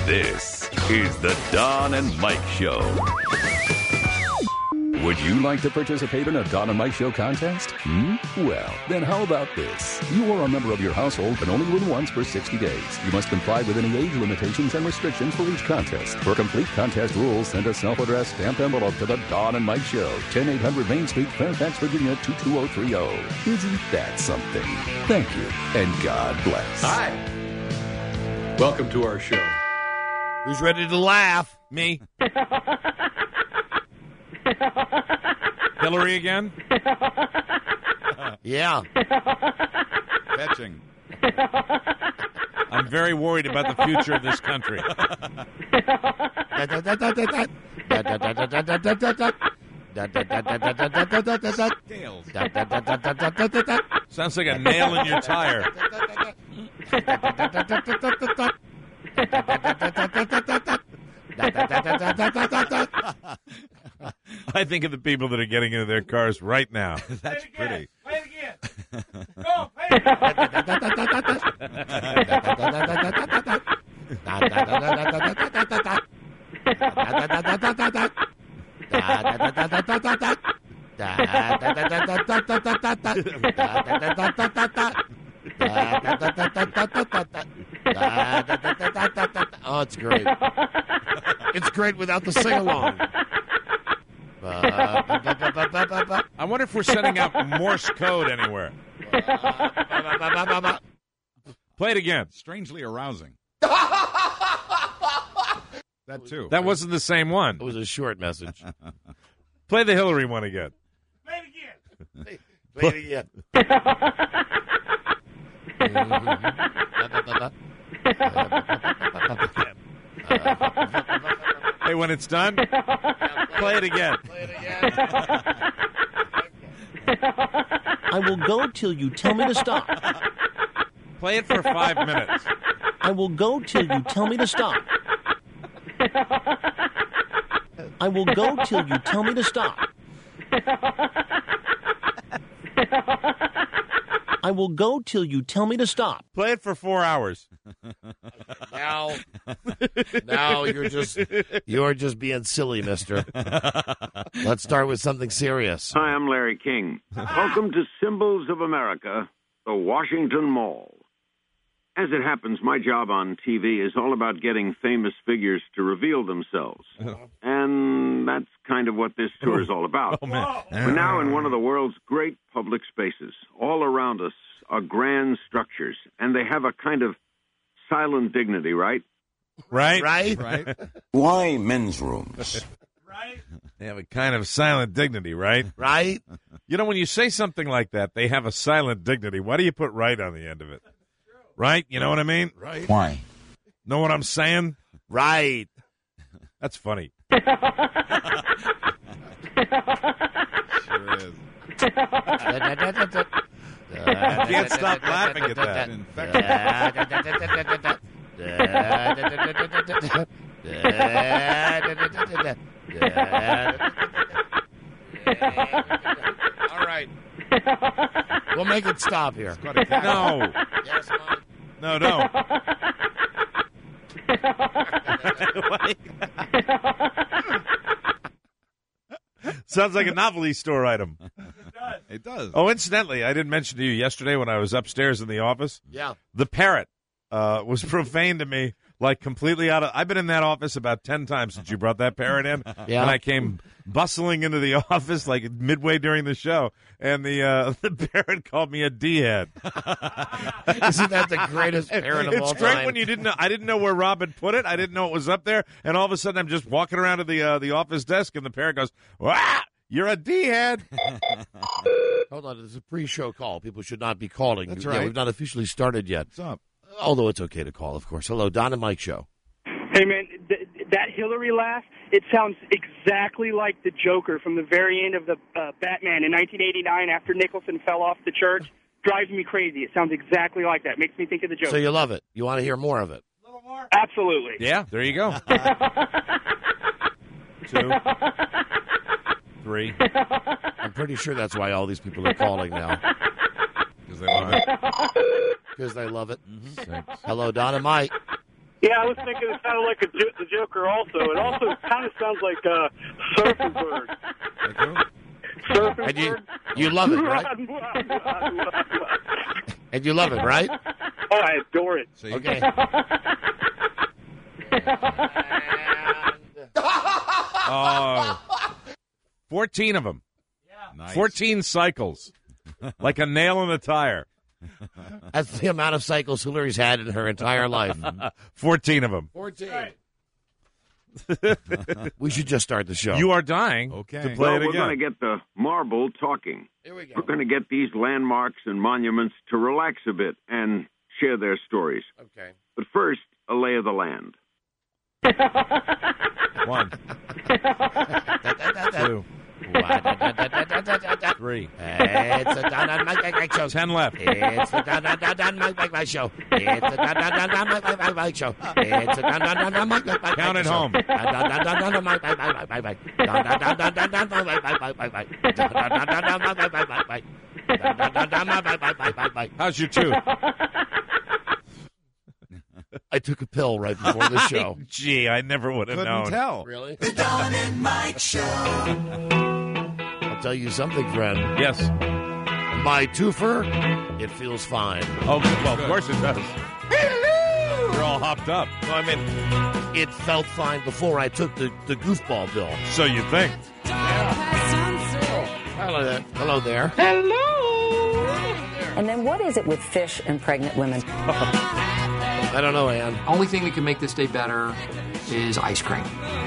This is the Don and Mike Show. Would you like to participate in a Don and Mike Show contest? Well, then how about this? You are a member of your household and only win once for 60 days. You must comply with any age limitations and restrictions for each contest. For complete contest rules, send a self-addressed stamped envelope to the Don and Mike Show, 10800 Main Street, Fairfax, Virginia, 22030. Isn't that something? Thank you, and God bless. Hi. Welcome to our show. Who's ready to laugh? Me. Hillary again? Yeah. Fetching. I'm very worried about the future of this country. Sounds like a nail in your tire. I think of the people that are getting into their cars right now. That's pretty. Play it again. Go, play it Oh, it's great. It's great without the sing-along. I wonder if we're sending out Morse code anywhere. Play it again. Strangely arousing. That too. That wasn't the same one. It was a short message. Play the Hillary one again. again. Play it again. Hey, when it's done, play it again. I will go till you tell me to stop. Play it for 5 minutes. I will go till you tell me to stop. I will go till you tell me to stop. I will go till you tell me to stop. Play it for 4 hours. Now you're just being silly, mister. Let's start with something serious. Hi, I'm Larry King. Welcome to Symbols of America, the Washington Mall. As it happens, my job on TV is all about getting famous figures to reveal themselves. And that's kind of what this tour is all about. Oh, man. We're now in one of the world's great public spaces. All around us are grand structures, and they have a kind of silent dignity, right? Right? Why men's rooms? Right? They have a kind of silent dignity, right? Right? You know, when you say something like that, they have a silent dignity. Why do you put right on the end of it? Right? You know what I mean? Right. Why? Know what I'm saying? Right. That's funny. Sure is. I can't stop laughing at that. All right. We'll make it stop here. No. Yes, Mike. No, don't. Sounds like a novelty store item. It does. Oh, incidentally, I didn't mention to you yesterday when I was upstairs in the office. Yeah. The parrot was profane to me, like completely out of. I've been in that office about 10 times since you brought that parrot in, Yeah. and I came bustling into the office like midway during the show, and the parrot called me a D-head. Isn't that the greatest parrot of all It's great time? when you didn't know. I didn't know where Rob had put it. I didn't know it was up there, and all of a sudden I'm just walking around to the office desk, and the parrot goes, "Wah! You're a D-head." Hold on, it's a pre-show call. People should not be calling. That's Yeah, right. we've not officially started yet. What's up? Although it's okay to call, of course. Hello, Don and Mike Show. Hey, man, that Hillary laugh, it sounds exactly like the Joker from the very end of the Batman in 1989 after Nicholson fell off the church. Drives me crazy. It sounds exactly like that. Makes me think of the Joker. So you love it. You want to hear more of it. A little more? Absolutely. Yeah, there you go. 2, 3. I'm pretty sure that's why all these people are calling now. Because they love it. Because they love it. 6. Hello, Don and Mike. Yeah, I was thinking it sounded like the Joker also. It also kind of sounds like Surfing Bird. Surfing And Bird. you love it, right? And you love it, right? Oh, I adore it. See? Okay. 14 of them. Nice. 14 cycles. Like a nail in a tire. That's the amount of cycles Hillary's had in her entire life. 14 of them. 14. We should just start the show. You are dying Okay. to play Well, it we're going again. to get the marble talking. Here we go. We're going to get these landmarks and monuments to relax a bit and share their stories. Okay. But first, a lay of the land. 1, 2, 3. It's a Don Mike show. 10 left. It's the Don Mike show. It's the Don Mike show. It's the Don Mike. Count it home. How's your tooth? I took a pill right before the show. Gee, I never would have Couldn't known. tell. Really? The Don and Mike Show. I'll tell you something, friend. Yes. My twofer, it feels fine. Oh, well, of course it does. Hello! You're all hopped up. No, I mean, it felt fine before I took the goofball pill. So you think. Hello there. Hello there. Hello! And then what is it with fish and pregnant women? I don't know, Ann. Only thing that can make this day better is ice cream.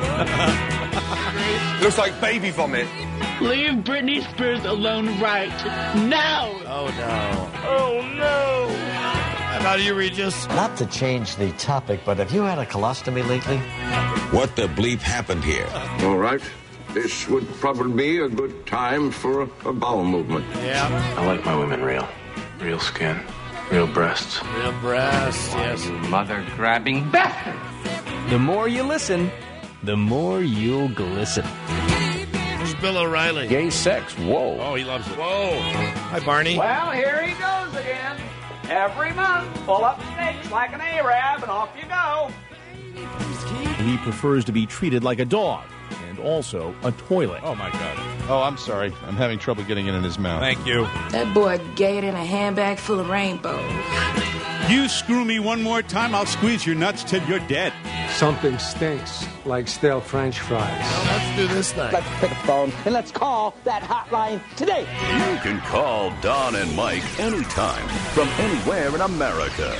Looks like baby vomit. Leave Britney Spears alone right now. Oh, no. Oh, no. How about you, Regis? Not to change the topic, but have you had a colostomy lately? What the bleep happened here? All right. This would probably be a good time for a bowel movement. Yeah. I like my women real. Real skin. Real breasts. Real breasts, yes. Mother-grabbing bastard! The more you listen, the more you'll glisten. It's Bill O'Reilly. Gay sex, whoa. Oh, he loves it. Whoa. Hi, Barney. Well, here he goes again. Every month, pull up stakes like an Arab, and off you go. He prefers to be treated like a dog and also a toilet. Oh, my God. Oh, I'm sorry. I'm having trouble getting it in his mouth. Thank you. That boy gayed in a handbag full of rainbows. You screw me one more time, I'll squeeze your nuts till you're dead. Something stinks like stale French fries. Well, let's do this thing. Let's pick up the phone and let's call that hotline today. You can call Don and Mike anytime from anywhere in America.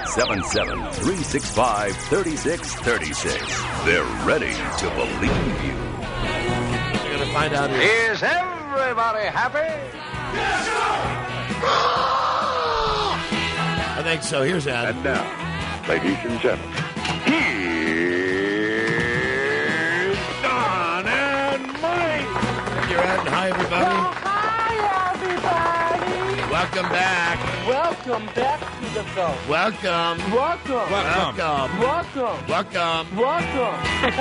877-365-3636. They're ready to believe you. We're going to find out. Is everybody happy? Yes, I think so. Here's Adam. And now, ladies and gentlemen, here's Don and Mike. You're Adam. Hi, everybody. Hi, everybody. Welcome back. Welcome back to the show. Welcome. Welcome. Welcome. Welcome. Welcome.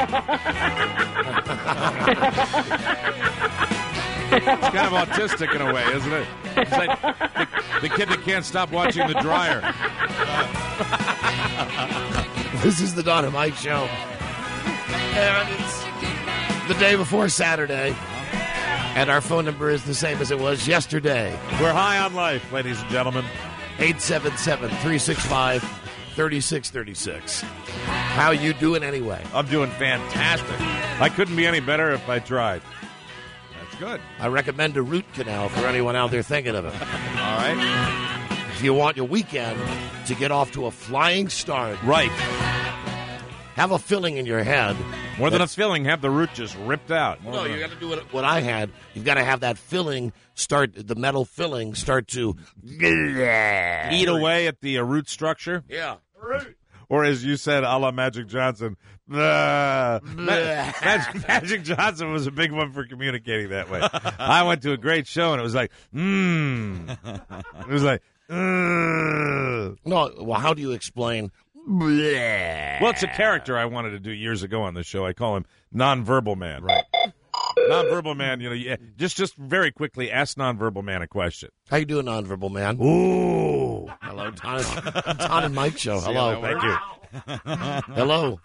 It's kind of autistic in a way, isn't it? It's like the kid that can't stop watching the dryer. This is the Don and Mike Show. And it's the day before Saturday. And our phone number is the same as it was yesterday. We're high on life, ladies and gentlemen. 877-365-3636. How you doing anyway? I'm doing fantastic. I couldn't be any better if I tried. That's good. I recommend a root canal for anyone out there thinking of it. All right. If you want your weekend to get off to a flying start. Right. Have a filling in your head. More than a filling, have the root just ripped out. No, you got to do what I had. You've got to have that filling the metal filling start to eat away at the root structure. Yeah. Root. Or as you said, a la Magic Johnson. Magic Johnson was a big one for communicating that way. I went to a great show and it was like, It was like, No, well, how do you explain? Well, it's a character I wanted to do years ago on the show. I call him Nonverbal Man. Right. Nonverbal Man, just very quickly ask Nonverbal Man a question. How you doing, Nonverbal Man? Ooh. Hello, Don and Mike Show. Hello. Thank you. Hello.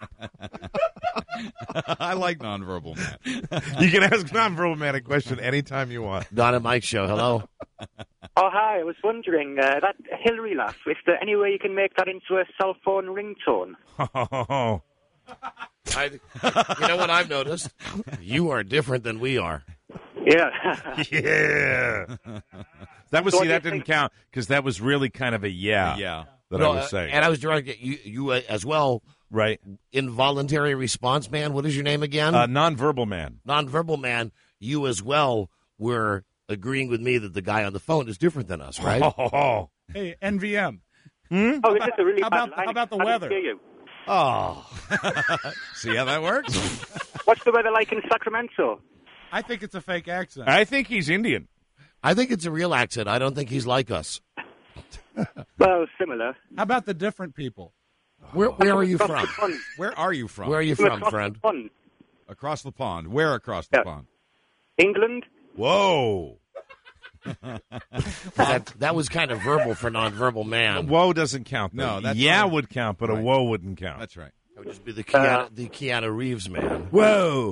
I like nonverbal man. You can ask nonverbal man a question anytime you want. Don and Mike show. Hello. Oh, hi. I was wondering, that Hillary laugh, is there any way you can make that into a cell phone ringtone? Oh. You know what I've noticed? You are different than we are. Yeah. Yeah. That didn't count because that was really kind of a Yeah. that I was saying. And I was directing you as well. Right. Involuntary response man. What is your name again? Nonverbal man. Nonverbal man. You as well were agreeing with me that the guy on the phone is different than us, right? Oh. Hey, NVM. Oh, this is a really How bad about line. the I weather? didn't hear you. Oh. See how that works? What's the weather like in Sacramento? I think it's a fake accent. I think he's Indian. I think it's a real accent. I don't think he's like us. Well, similar. How about the different people? Where are you from? Where are you from? Where are you from, friend? Across the pond. Where across the pond? England. Whoa. that was kind of verbal for nonverbal man. Whoa doesn't count. No, that's would count, but a whoa wouldn't count. That's right. That would just be the Keanu Reeves man. Whoa.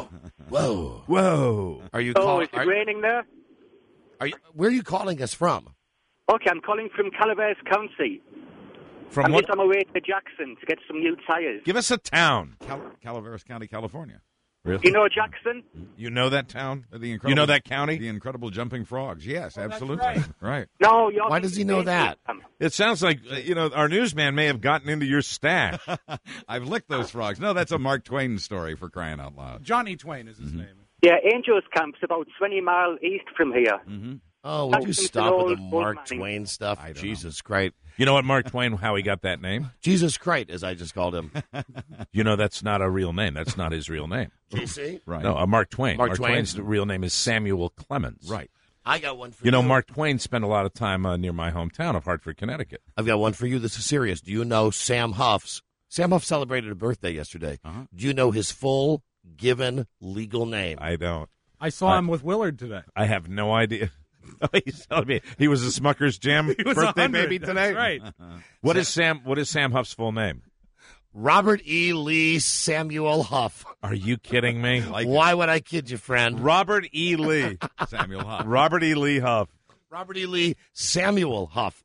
Whoa. Whoa. Are you? Is it raining there? Where are you calling us from? Okay, I'm calling from Calaveras County. From I'm what? just on my way to Jackson to get some new tires. Give us a town. Calaveras County, California. Really? You know Jackson? You know that town? You know that county? The Incredible Jumping Frogs. Yes, absolutely. Right. No, why does he know that? It sounds like, our newsman may have gotten into your stash. I've licked those frogs. No, that's a Mark Twain story, for crying out loud. Johnny Twain is his name. Yeah, Angels Camp's about 20 miles east from here. Mm-hmm. Oh, would you stop with the Mark Twain stuff? Jesus Christ. You know what, Mark Twain, how he got that name? Jesus Christ, as I just called him. That's not a real name. That's not his real name. GC? Right. No, Mark Twain. Mark Twain's real name is Samuel Clemens. Right. I got one for you. Mark Twain spent a lot of time near my hometown of Hartford, Connecticut. I've got one for you. This is serious. Do you know Sam Huff celebrated a birthday yesterday. Uh-huh. Do you know his full given legal name? I don't. I saw him with Willard today. I have no idea. He's telling me he was a Smucker's Jam birthday 100. baby today. That's right. What is Sam Huff's full name? Robert E. Lee Samuel Huff. Are you kidding me? Why would I kid you, friend? Robert E. Lee Samuel Huff. Robert E. Lee Huff. Robert E. Lee Samuel Huff.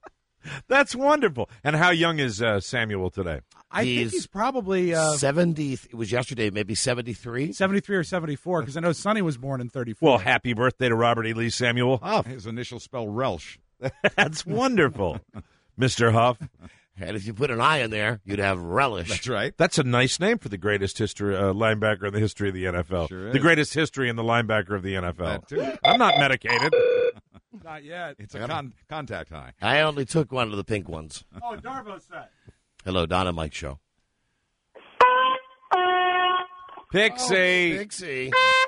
That's wonderful. And how young is Samuel today? I think he's probably 70. It was yesterday, maybe 73? 73 or 74, because I know Sonny was born in 34. Well, happy birthday to Robert E. Lee Samuel Huff. His initials spell Relsh. That's wonderful, Mr. Huff. And if you put an I in there, you'd have Relish. That's right. That's a nice name for the greatest history linebacker in the history of the NFL. Sure is. The greatest history in the linebacker of the NFL. That too. I'm not medicated. Not yet. It's a contact high. I only took one of the pink ones. Oh, Darvo said. Hello, Donna Mike Show. Pixie. Pixie.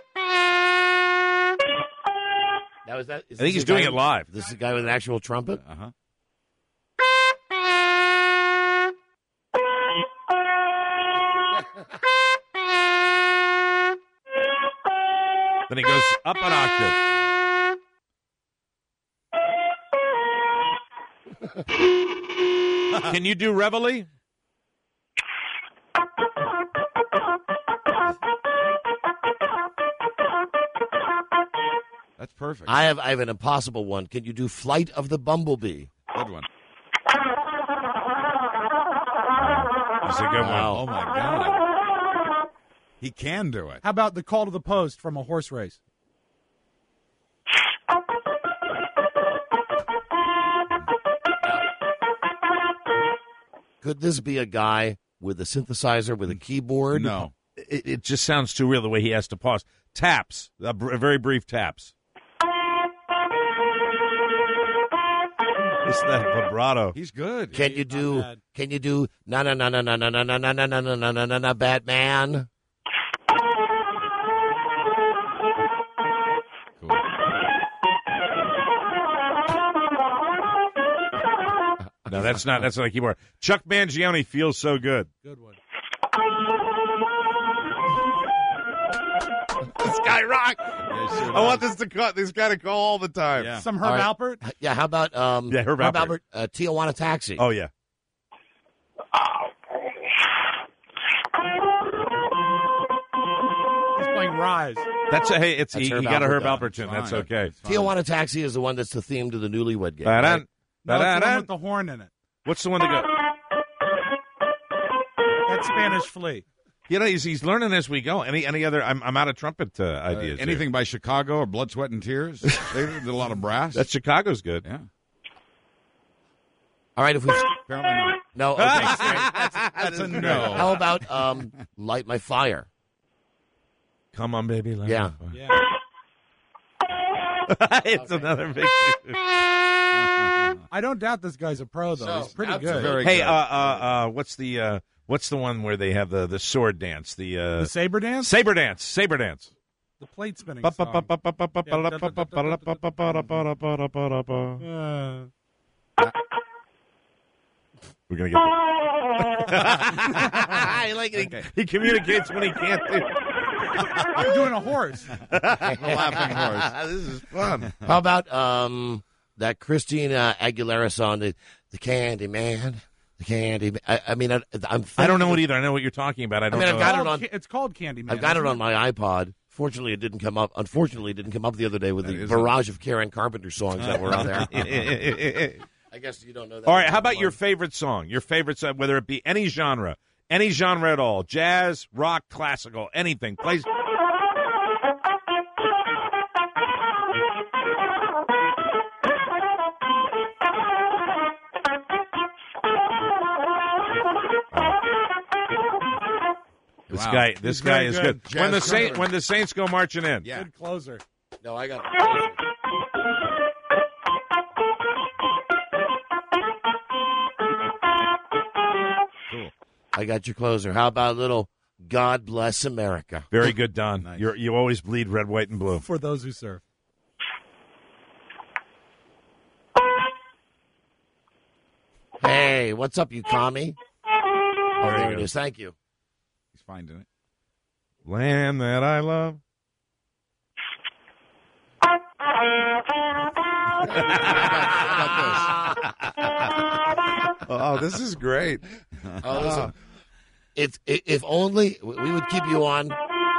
Now, is that? I think he's doing it live. This is the guy with an actual trumpet? Uh-huh. Then he goes up an octave. Can you do Reveille? That's perfect. I have an impossible one. Can you do Flight of the Bumblebee? Good one. That's a good one. Wow. Oh, my God. He can do it. How about the call to the post from a horse race? Could this be a guy with a synthesizer, with a keyboard? No. It just sounds too real the way he has to pause. Taps. A very brief taps. It's that vibrato. He's good. Can you do na na na na na na na na na na na na na na na Batman? Cool. No, that's not a keyboard. Chuck Mangione feels so good. Good one. This guy rock. I want this guy to call all the time. Yeah. Some Herb Alpert? Yeah, how about Herb Herb Alpert. Tijuana Taxi? Oh yeah. rise. That's a, hey, it's That's you Herb got a Herb Alpert Alpert tune. That's okay. Tijuana Taxi is the one that's the theme to the Newlywed Game. Ba-dun, No, it's the one ba-dun. with the horn in it. What's the one that goes? That's Spanish Flea. You know, he's learning as we go. Any other? I'm out of trumpet ideas. Anything by Chicago or Blood, Sweat, and Tears? They did a lot of brass. That's Chicago's good. Yeah. All right, if we Apparently not. no, okay. That's a no. How about Light My Fire? Come on, baby. Let Yeah. me fire. It's another big. I don't doubt this guy's a pro, though. He's pretty good. Very Hey, good. what's the one where they have the sword dance? The saber dance? Saber dance. Saber dance. The plate spinning We're song. gonna get. I like it. Okay. He communicates when he can't do. I'm doing a horse. The laughing horse. This is fun. How about that Christina Aguilera song, the Candy Man, the Candy Man? I mean, I don't know it either. I know what you're talking about. I don't mean, know. I've got it on. It's called Candyman. I've got it isn't on my iPod. Fortunately, it didn't come up. Unfortunately, it didn't come up the other day with the barrage of Karen Carpenter songs that were on there. I guess you don't know that. All right, how about your favorite song? Your favorite song, whether it be any genre at all, jazz, rock, classical, anything. Play. This guy is good. When the Saints go marching in. Yeah. Good closer. No, I got. Cool. I got your closer. How about a little God Bless America? Very good, Don. Nice. You always bleed red, white, and blue. For those who serve. Hey, what's up, you commie? Oh, there it is. Thank you. He's finding it. Land that I love. Oh, this is great. Oh, listen. If only we would keep you on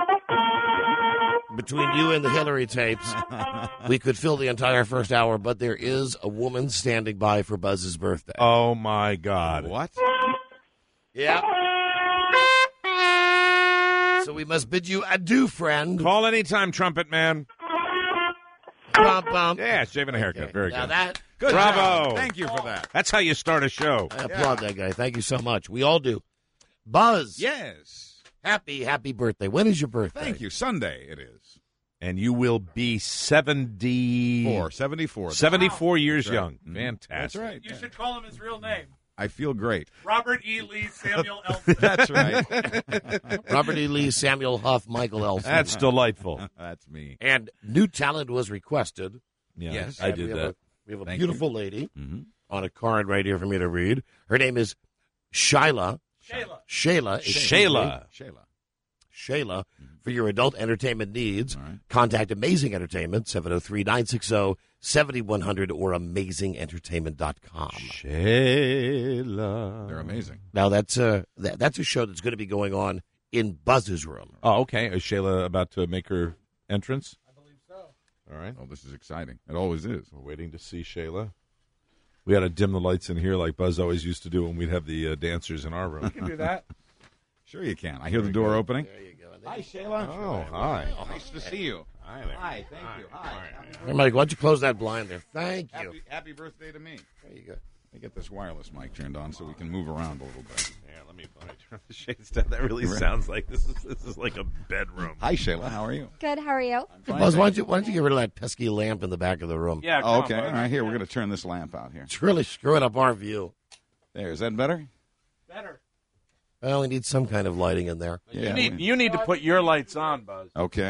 between you and the Hillary tapes, we could fill the entire first hour, but there is a woman standing by for Buzz's birthday. Oh, my God. What? Yeah. So we must bid you adieu, friend. Call anytime, trumpet man. Bum, bum. Yeah, shaving a haircut. Okay. Very Now good. that, Good Bravo. job. Thank you for that. That's how you start a show. I applaud that guy. Thank you so much. We all do. Buzz. Yes. Happy birthday. When is your birthday? Thank you. Sunday it is. And you will be 74. 74 years That's right. young. Fantastic. That's right. You should call him his real name. I feel great. Robert E. Lee Samuel Elton. That's right. Robert E. Lee, Samuel Huff, Michael Elson. That's delightful. That's me. And new talent was requested. Yeah, Yes. I did that. We have a Thank beautiful lady Mm-hmm. on a card right here for me to read. Her name is Shayla. Shayla. Shayla. For your adult entertainment needs, contact Amazing Entertainment, 703-960-7100 or amazingentertainment.com. Shayla. They're amazing. Now, that's a show that's going to be going on in Buzz's room. Oh, okay. Is Shayla about to make her entrance? I believe so. All right. Oh, this is exciting. It always is. We're waiting to see Shayla. We got to dim the lights in here like Buzz always used to do when we'd have the dancers in our room. You can do that. Sure you can. I hear the door opening. There you go. Hi, Shayla. Oh, hi. Nice to see you. Hi there. Hi, thank you. Hi. Hey, Mike, why don't you close that blind there? Thank you. Happy birthday to me. There you go. Let me get this wireless mic turned on so we can move around a little bit. Yeah, let me turn the shades down. That really sounds like this is like a bedroom. Hi, Shayla. How are you? Good. How are you? Buzz, why don't you get rid of that pesky lamp in the back of the room? Yeah. Oh, okay. All right. Here, we're going to turn this lamp out here. It's really screwing up our view. There. Is that better? Better. Well, we need some kind of lighting in there. Yeah. You need to put your lights on, Buzz. Okay.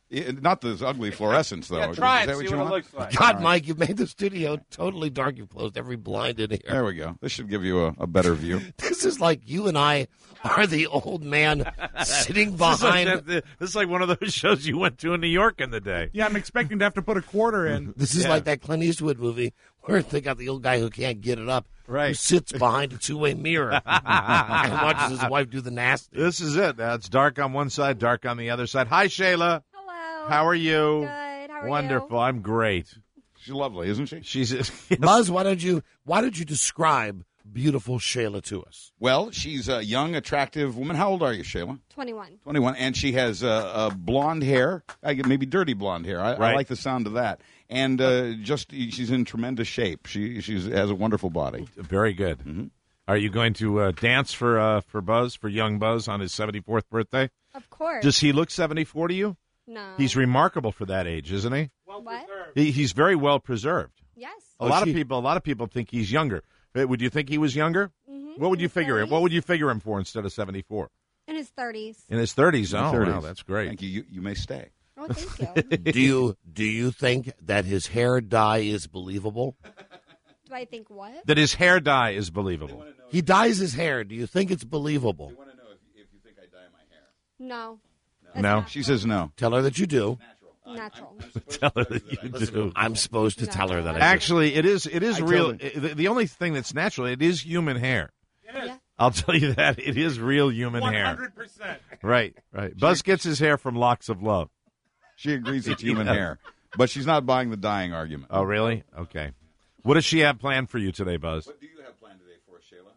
Not this ugly fluorescence, though. Yeah, try it. Is that See you what it want? looks like. God, Mike, you've made the studio totally dark. You've closed every blind in here. There we go. This should give you a better view. This is like you and I are the old man sitting behind. This is like one of those shows you went to in New York in the day. Yeah, I'm expecting to have to put a quarter in. This is like that Clint Eastwood movie where they got the old guy who can't get it up, who Right. sits behind a two-way mirror and watches his wife do the nasty. This is it. It's dark on one side, dark on the other side. Hi, Shayla. Hello. How are you? Good. How are Wonderful. you? I'm great. She's lovely, isn't she? She's yes. Buzz, why don't you describe beautiful Shayla to us? Well, she's a young, attractive woman. How old are you, Shayla? 21. 21. And she has blonde hair, maybe dirty blonde hair. I Right. like the sound of that. And she's in tremendous shape. She has a wonderful body. Very good. Mm-hmm. Are you going to dance for Buzz, for young Buzz, on his 74th birthday? Of course. Does he look 74 to you? No. He's remarkable for that age, isn't he? What? He's very well preserved. Yes. A lot of people think he's younger. Would you think he was younger? Mm-hmm. What would you In his figure him? 30s. What would you figure him for instead of 74? In his 30s. In his 30s. In Oh, his 30s. wow, that's great. Thank you. You may stay. Oh, thank you. Do you think that his hair dye is believable? Do I think what? That his hair dye is believable. He dyes his hair. Do you think it's believable? want to know if you think I dye my hair. No. No. She says no. Tell her that you do. Natural. Tell her that you do. I'm supposed to tell her that I do. Actually, it is real. told The only thing that's natural, it is human hair. Yeah. I'll tell you that. It is real human hair. 100%. Right. Buzz gets his hair from Locks of Love. She agrees it's human hair. But she's not buying the dyeing argument. Oh, really? Okay. What does she have planned for you today, Buzz? What do you have planned today for us, Shayla?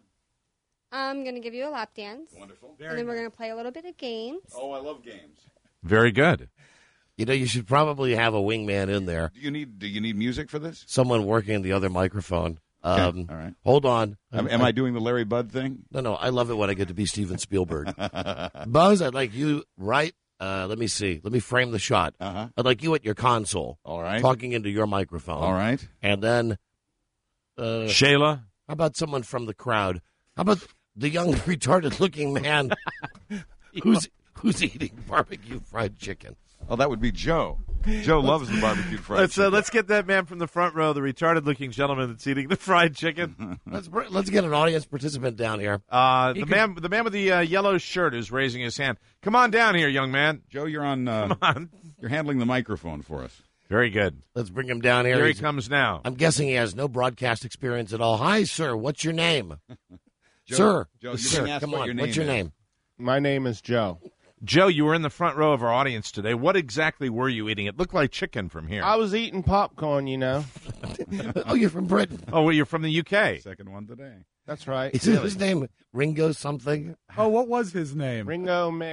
I'm going to give you a lap dance. Wonderful. And then we're going to play a little bit of games. Oh, I love games. Very good. You know, you should probably have a wingman in there. Do you need music for this? Someone working the other microphone. Okay. All right. Hold on. Am I doing the Larry Bud thing? No. I love it when I get to be Steven Spielberg. Buzz, I'd like you let me see. Let me frame the shot. Uh-huh. I'd like you at your console. All right. Talking into your microphone. All right. And then Shayla? How about someone from the crowd? How about the young, retarded-looking man who's eating barbecue fried chicken? Oh, that would be Joe. Joe loves the barbecued fried chicken. Let's get that man from the front row, the retarded-looking gentleman that's eating the fried chicken. Let's get an audience participant down here. The man with the yellow shirt who's raising his hand. Come on down here, young man. Joe, you're on. Come on. You're handling the microphone for us. Very good. Let's bring him down here. Here he comes now. I'm guessing he has no broadcast experience at all. Hi, sir. What's your name? Joe, Sir, come on. What's your name? My name is Joe. Joe, you were in the front row of our audience today. What exactly were you eating? It looked like chicken from here. I was eating popcorn, you know. Oh, you're from Britain. Oh, well, you're from the UK. Second one today. That's right. Is his name Ringo something? Oh, what was his name? Ian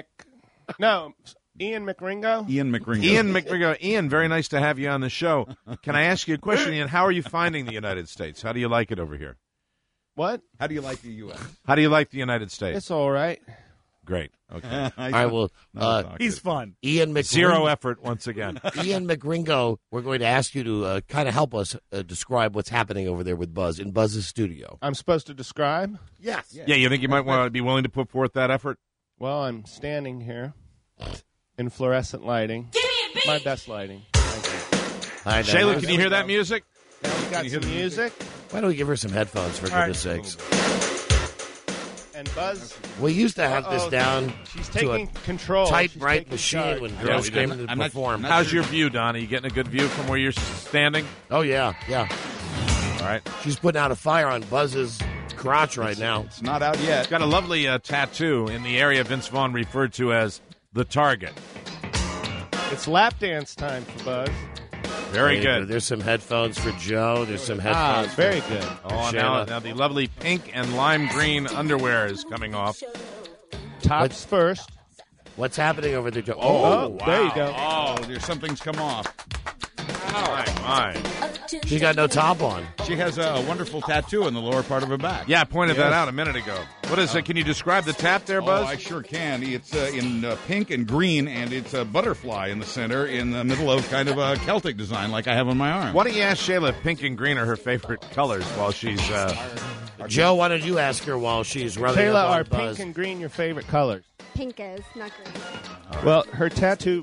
McRingo? Ian McRingo. Ian McRingo. Ian, very nice to have you on the show. Can I ask you a question, Ian? How are you finding the United States? How do you like it over here? What? How do you like the U.S.? How do you like the United States? It's all right. Great. Okay. I will. He's fun. Ian McRingo. Zero effort once again. Ian McRingo, we're going to ask you to kind of help us describe what's happening over there with Buzz in Buzz's studio. I'm supposed to describe? Yes. Yeah, you think you might want to be willing to put forth that effort? Well, I'm standing here in fluorescent lighting. Give me a beat. My best lighting. Thank you. Shayla, can you hear that music? Now we got some music. Why don't we give her some headphones, for goodness sakes? And Buzz. We used to have this down She's to taking a control. tight, She's bright taking machine charge. when girls came to perform. How's your view, Don? Are you getting a good view from where you're standing? Oh, yeah. All right. She's putting out a fire on Buzz's crotch right now. It's not out yet. Got a lovely tattoo in the area Vince Vaughn referred to as the target. It's lap dance time for Buzz. Very good. There's some headphones for Joe. There's some headphones. Very good. Oh, now the lovely pink and lime green underwear is coming off. Tops first. What's happening over there, Joe? Oh, wow. There you go. Oh, there's something's come off. My. She got no top on. She has a wonderful tattoo in the lower part of her back. Yeah, I pointed that out a minute ago. What is it? Can you describe the tap there, Buzz? Oh, I sure can. It's in pink and green, and it's a butterfly in the center in the middle of kind of a Celtic design like I have on my arm. Why don't you ask Shayla if pink and green are her favorite colors while she's... Joe, why don't you ask her while she's rubbing Shayla, up on are Buzz? pink and green your favorite colors? Pink is, not green. Well, her tattoo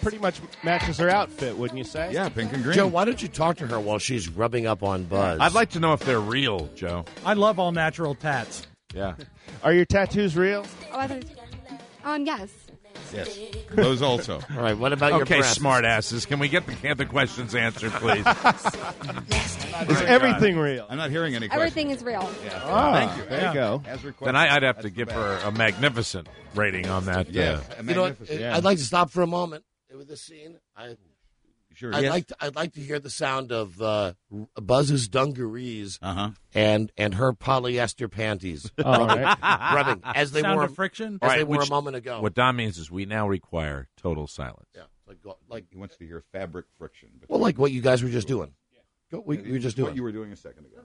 pretty much matches her outfit, wouldn't you say? Yeah, pink and green. Joe, why don't you talk to her while she's rubbing up on Buzz? I'd like to know if they're real, Joe. I love all natural tats. Yeah. Are your tattoos real? Oh, I thought. Yes. Yes. Those also. All right, what about your Okay, breasts? smart asses. Can we get the questions answered, please? Is everything real? I'm not hearing any questions. Everything is real. Yeah. Ah, Thank you. there you go. As requested. Then I'd have to That's give bad. her a magnificent rating on that. Yeah. You know what? I'd like to stop for a moment with this scene. Sure. I'd Yes. like to hear the sound of Buzz's dungarees Uh-huh. and her polyester panties All right. rubbing as they Sound were of friction? as All they right, were which- a moment ago. What Don means is we now require total silence. Yeah, like He wants to hear fabric friction. well, like what you guys were just doing. Go, we were just What doing. you were doing a second ago.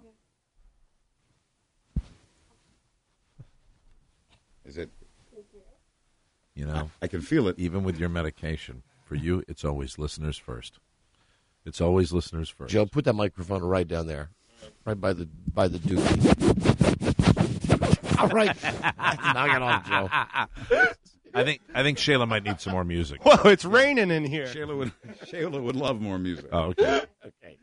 Is it? You know, I can feel it. even with your medication, for you, it's always listeners first. It's always listeners first. Joe, put that microphone right down there, right by the dookie. All right, knock it off, Joe. I think Shayla might need some more music. Whoa, it's raining in here. Shayla would love more music. Oh, okay. Okay.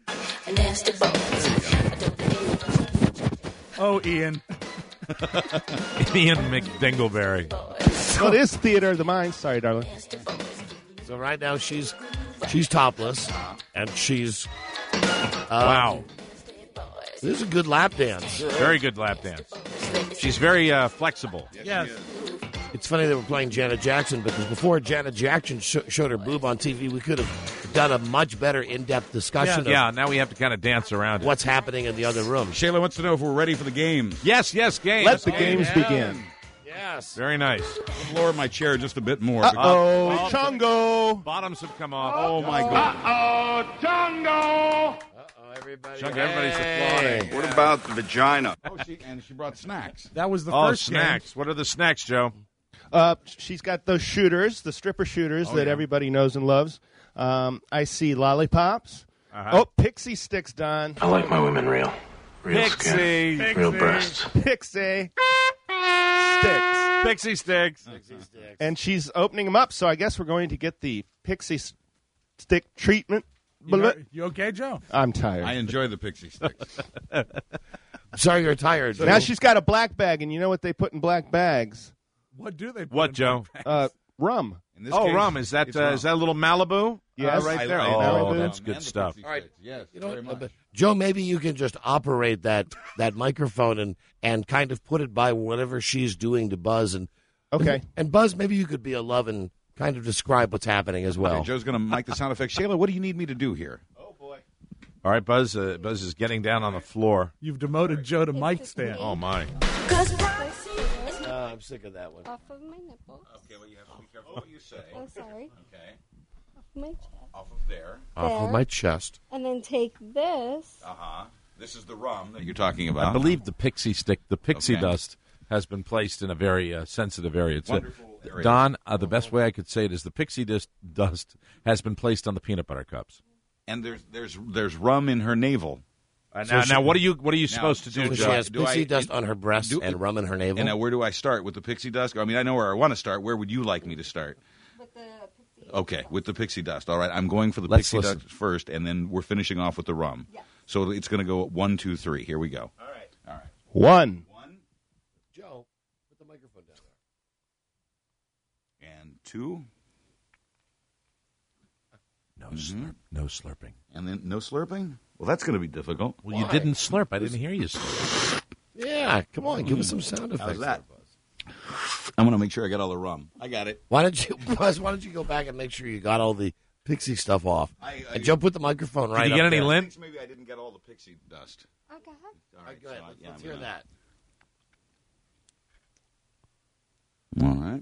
Oh, Ian. Ian McDingleberry. Well, it is theater of the mind. Sorry, darling. So right now she's topless and she's Wow. This is a good lap dance. Very good lap dance. She's very flexible. Yes. It's funny that we're playing Janet Jackson because before Janet Jackson showed her boob on TV, we could have done a much better in-depth discussion Yeah, of now we have to kind of dance around it. what's happening in the other room. Shayla wants to know if we're ready for the game. Yes, game. Let the games begin. Yes. Very nice. Lower my chair just a bit more. Uh-oh, Chungo. Bottoms have come off. Oh, my God. Uh-oh, Chungo! Everybody, Everybody's applauding. What about the vagina? And she brought snacks. That was the Oh, first snacks. What are the snacks, Joe? She's got those shooters, the stripper shooters that everybody knows and loves. I see lollipops. Uh-huh. Oh, pixie sticks, Don. I like my women real. Real Pixie. skin. Real breasts. Pixie sticks. Pixie sticks. And she's opening them up, so I guess we're going to get the pixie stick treatment. You okay, Joe? I'm tired. I enjoy the pixie sticks. Sorry you're tired. Now she's got a black bag, and you know what they put in black bags? What do they put What, in Joe? Rum. In this Oh, case, rum. Is that it's rum. is that a little Malibu? Yes. Right there. I Oh, Malibu. that's And good the stuff. pixie All right. sticks. Yes, You know very what, much. Joe, maybe you can just operate that microphone and kind of put it by whatever she's doing to Buzz. Okay. And Buzz, maybe you could be a love and kind of describe what's happening as well. Okay, Joe's going to mic the sound effects. Shayla, what do you need me to do here? All right, Buzz. Buzz is getting down on the floor. You've demoted Joe to mic stand. Oh my! I'm sick of that one. Off of my nipple. Okay, well, you have to be careful what you say. Oh, sorry. Okay. Off my chest. Off of there. Off of There. my chest. And then take this. Uh-huh. This is the rum that you're talking about. I believe the pixie stick, the pixie Okay. dust, has been placed in a very sensitive area. It's Wonderful area. Don, the best way I could say it is the pixie dust has been placed on the peanut butter cups. And there's rum in her navel. Now, what are you supposed to do, So she Joe? has pixie dust on her breast and rum in her navel. And now where do I start? With the pixie dust? I mean, I know where I want to start. Where would you like me to start? With the pixie. Okay, with the pixie dust. All right, I'm going for the Let's pixie listen. dust first, and then we're finishing off with the rum. Yes. So it's going to go 1, 2, 3. Here we go. All right. One. Joe, put the microphone down there. And 2. No slurping. And then no slurping? Well, that's going to be difficult. Well, you didn't slurp. I didn't hear you slurp. Yeah, come on, give us some sound effects. How's that? I'm going to make sure I got all the rum. I got it. Why don't you go back and make sure you got all the pixie stuff off? And Joe, put the microphone right Did you up get any there. lint? Maybe I didn't get all the pixie dust. Okay. All right, Go ahead. so, Let's yeah, hear that. All right.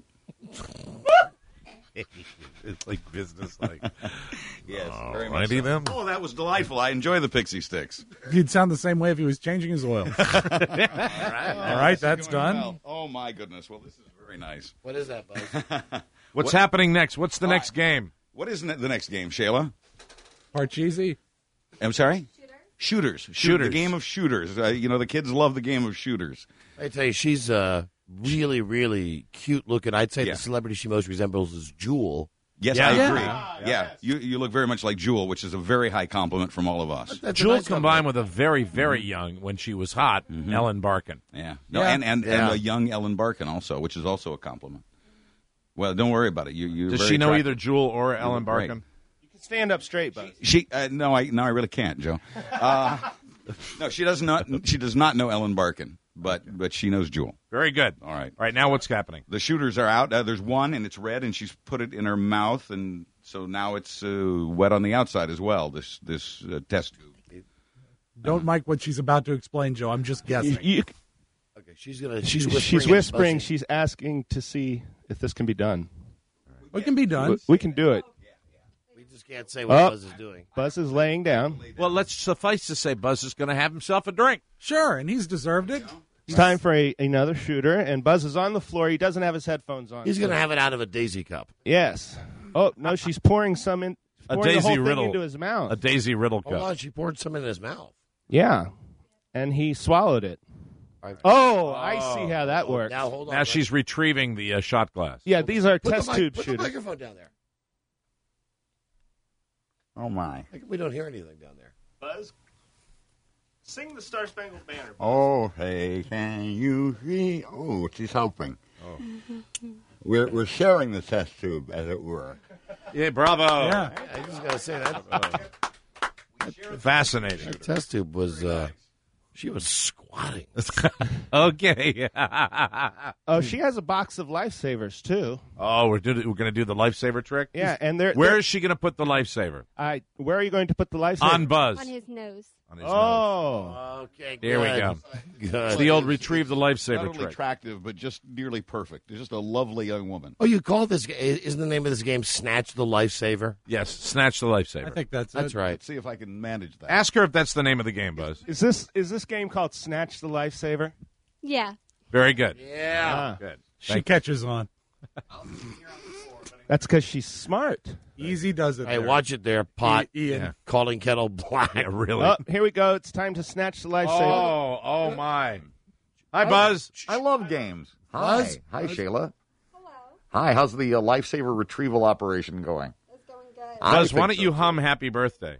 It's like business, like. Yes, All very righty much so. then. Oh, that was delightful. I enjoy the pixie sticks. He'd sound the same way if he was changing his oil. All right, that's Going done. well. Oh, my goodness. Well, this is very nice. What is that, Buzz? What's happening next? What's the next game? What is the next game, Shayla? Parcheesi. I'm sorry? Shooters. Shooters. The game of shooters. The kids love the game of shooters. I tell you, she's really, really cute looking. I'd say Yeah. the celebrity she most resembles is Jewel Yes, Yeah. I agree. Yeah. You look very much like Jewel, which is a very high compliment from all of us. Jewel combined with a very, very young, when she was hot, Ellen Barkin. Yeah. No, and a young Ellen Barkin also, which is also a compliment. Well, don't worry about it. You're Does very she know attractive. either Jewel or Ellen Barkin? Right. You can stand up straight, Buzz. She no, I really can't, Joe. No, she does not. She does not know Ellen Barkin, but she knows Jewel. Very good. All right. All right, now what's happening? The shooters are out. There's one, and it's red, and she's put it in her mouth, and so now it's wet on the outside as well. This test tube. Don't mic what she's about to explain, Joe. I'm just guessing. Okay, she's whispering. She's whispering. She's asking to see if this can be done. It can be done. We can do it. We just can't say what Buzz is doing. Buzz is laying down. Well, let's suffice to say Buzz is going to have himself a drink. Sure, and he's deserved it. It's time for another shooter, and Buzz is on the floor. He doesn't have his headphones on. He's going to have it out of a Daisy cup. Yes. Oh, no, she's pouring some in. A pouring the Daisy whole thing Riddle. into his mouth. A Daisy Riddle cup. Hold on, she poured some in his mouth. Yeah. And he swallowed it. Oh, I see how that works. Now, hold on. Now she's retrieving the shot glass. Yeah, these are Put test tube Put shooters. the microphone down there. Oh my! We don't hear anything down there. Buzz, sing the Star Spangled Banner. Buzz. Oh, hey, can you see? Oh, she's helping. Oh. We're sharing the test tube, as it were. Yeah, bravo. Yeah. I just got to say that. Fascinating. The test tube was, she was squatting. Okay. Oh, she has a box of lifesavers, too. Oh, we're going to do the lifesaver trick? Yeah, and Where is she going to put the lifesaver? where are you going to put the lifesaver? On Buzz. On his nose. On his nose. Okay, Here we go. Good. It's the old retrieve the Not lifesaver only trick. attractive, but just nearly perfect. Just a lovely young woman. Oh, you call this, isn't the name of this game Snatch the Lifesaver? Yes, snatch the lifesaver. I think that's right. Let's see if I can manage that. Ask her if that's the name of the game, Buzz. Is this game called Snatch the Lifesaver? Yeah. Very good. Yeah. Good. She catches on. That's because she's smart. Easy does it. Hey, there. watch it there, Pot. Ian. Calling kettle black. Yeah, really. Oh, here we go. It's time to snatch the lifesaver. Oh, my. Hi, Buzz. I love games. Buzz? Hi, Shayla. Hello. Hi, how's the lifesaver retrieval operation going? It's going good. Buzz, why don't you hum Happy Birthday?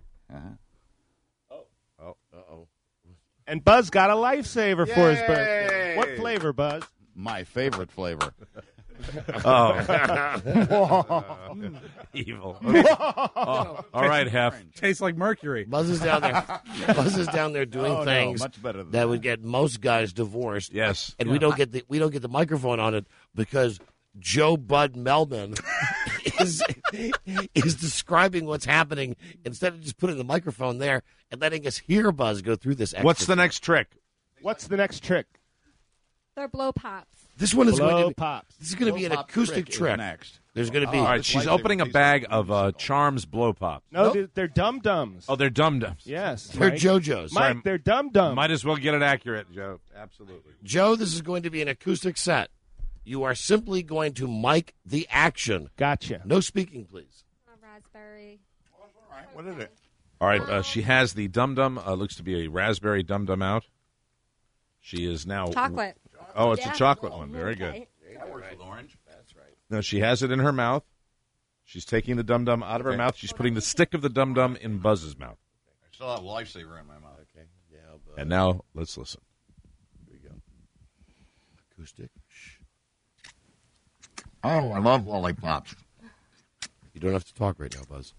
And Buzz got a lifesaver for his birthday. What flavor, Buzz? My favorite flavor. Evil. All right, Hef. Tastes like mercury. Buzz is down there. Buzz is down there doing things much better than that would get most guys divorced. Yes. And we don't get the microphone on it because Joe Bud Melman is describing what's happening instead of just putting the microphone there and letting us hear Buzz go through this. What's the next trick? What's the next trick? They're blow pops. This one is Blow going to be, pops. This is going to be an Blow pop acoustic trick is trick. next. There's going to be. All right, she's opening a bag of Charms Blow Pops. No, they're dum-dums. Oh, they're dum-dums. Yes. They're Mike. JoJo's. Mike, they're dum-dums. Might as well get it accurate, Joe. Absolutely. Joe, this is going to be an acoustic set. You are simply going to mic the action. Gotcha. No speaking, please. Raspberry. What is it? All right, she has the dum-dum. Looks to be a raspberry dum-dum out. She is now... Chocolate. Oh, it's Yeah. a chocolate one. Very good. Okay. That works with orange. That's right. No, she has it in her mouth. She's taking the dum-dum out of her mouth. She's putting the stick of the dum-dum in Buzz's mouth. I still have a lifesaver in my mouth. Okay. Yeah. And now, let's listen. Here we go. Acoustic. Shh. Oh, I love lollipops. You don't have to talk right now, Buzz.